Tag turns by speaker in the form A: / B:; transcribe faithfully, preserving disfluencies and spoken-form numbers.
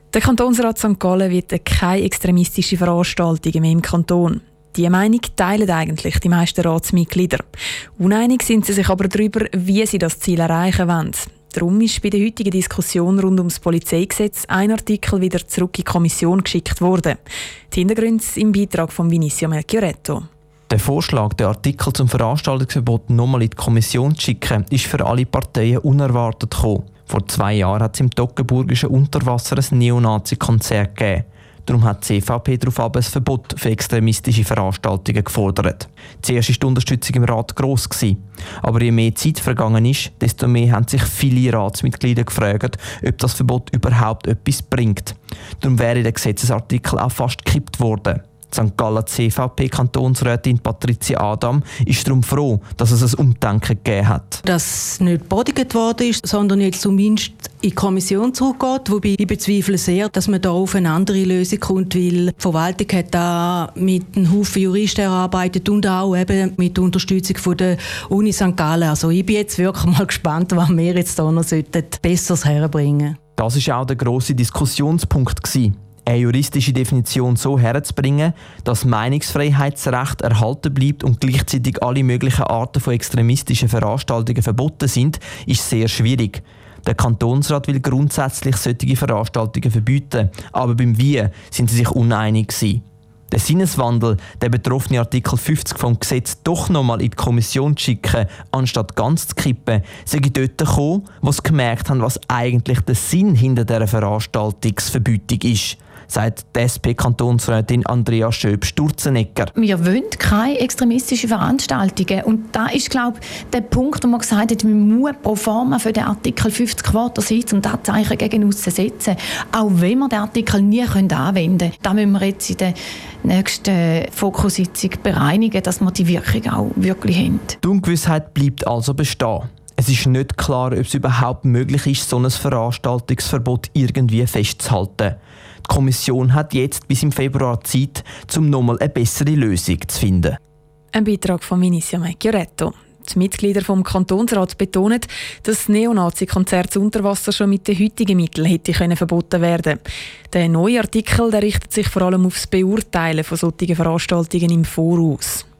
A: Der Kantonsrat Sankt Gallen wird keine extremistische Veranstaltungen mehr im Kanton. Diese Meinung teilen eigentlich die meisten Ratsmitglieder. Uneinig sind sie sich aber darüber, wie sie das Ziel erreichen wollen. Darum ist bei der heutigen Diskussion rund ums Polizeigesetz ein Artikel wieder zurück in die Kommission geschickt worden. Die Hintergründe im Beitrag von Vinicio Melchioretto.
B: Der Vorschlag, den Artikel zum Veranstaltungsverbot nochmal in die Kommission zu schicken, ist für alle Parteien unerwartet gekommen. Vor zwei Jahren hat es im Toggenburgischen Unterwasser ein Neonazi-Konzert gegeben. Darum hat die C V P darauf ein Verbot für extremistische Veranstaltungen gefordert. Zuerst war die Unterstützung im Rat gross. Aber je mehr Zeit vergangen ist, desto mehr haben sich viele Ratsmitglieder gefragt, ob das Verbot überhaupt etwas bringt. Darum wäre der Gesetzesartikel auch fast gekippt worden. Die Sankt Gallen C V P-Kantonsrätin Patricia Adam ist darum froh, dass es ein Umdenken gegeben hat.
C: Dass nicht gebodigt worden ist, sondern jetzt zumindest in die Kommission zurückgeht. Wobei ich bezweifle sehr, dass man da auf eine andere Lösung kommt, weil die Verwaltung hat da mit einem Haufen Juristen erarbeitet und auch eben mit der Unterstützung von der Uni Sankt Gallen. Also ich bin jetzt wirklich mal gespannt, was wir jetzt da noch Besseres herbringen sollten.
B: Das war auch der grosse Diskussionspunkt gewesen. Eine juristische Definition so herzubringen, dass Meinungsfreiheitsrecht erhalten bleibt und gleichzeitig alle möglichen Arten von extremistischen Veranstaltungen verboten sind, ist sehr schwierig. Der Kantonsrat will grundsätzlich solche Veranstaltungen verbieten, aber beim Wie sind sie sich uneinig gewesen. Der Sinneswandel, der betroffene Artikel fünfzig vom Gesetz doch nochmal in die Kommission zu schicken, anstatt ganz zu kippen, sei dort gekommen, wo sie gemerkt haben, was eigentlich der Sinn hinter dieser Veranstaltungsverbietung ist, sagt die S P-Kantonsrätin Andrea Schöb-Sturzenegger.
D: Wir wollen keine extremistischen Veranstaltungen. Und da ist, glaube ich, der Punkt, wo man gesagt hat, man muss pro forma für den Artikel fünfzig Quater sitzen und das Zeichen gegen aussen setzen. Auch wenn wir den Artikel nie anwenden können. Da müssen wir jetzt in der nächsten Fokussitzung bereinigen, dass wir die Wirkung auch wirklich haben.
B: Die Ungewissheit bleibt also bestehen. Es ist nicht klar, ob es überhaupt möglich ist, so ein Veranstaltungsverbot irgendwie festzuhalten. Die Kommission hat jetzt bis im Februar Zeit, um nochmal eine bessere Lösung zu finden.
A: Ein Beitrag von Vinicio Melchioretto. Die Mitglieder vom Kantonsrat betonen, dass das Neonazi-Konzert zu Unterwasser schon mit den heutigen Mitteln hätte können verboten werden. Der neue Artikel der richtet sich vor allem auf das Beurteilen von solchen Veranstaltungen im Voraus.